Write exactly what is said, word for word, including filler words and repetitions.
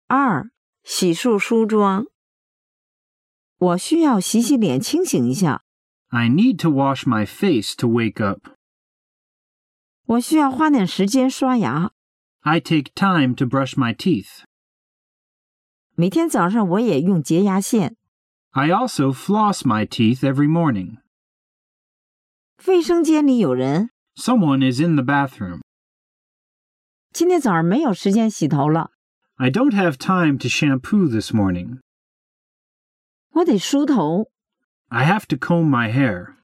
二、洗漱梳妆。我需要洗洗脸清醒一下。 I need to wash my face to wake up. 我需要花点时间刷牙。 I take time to brush my teeth. 每天早上我也用洁牙线。 I also floss my teeth every morning. 卫生间里有人。 Someone is in the bathroom. 今天早上没有时间洗头了。 I don't have time to shampoo this morning. 我得梳头。 I have to comb my hair.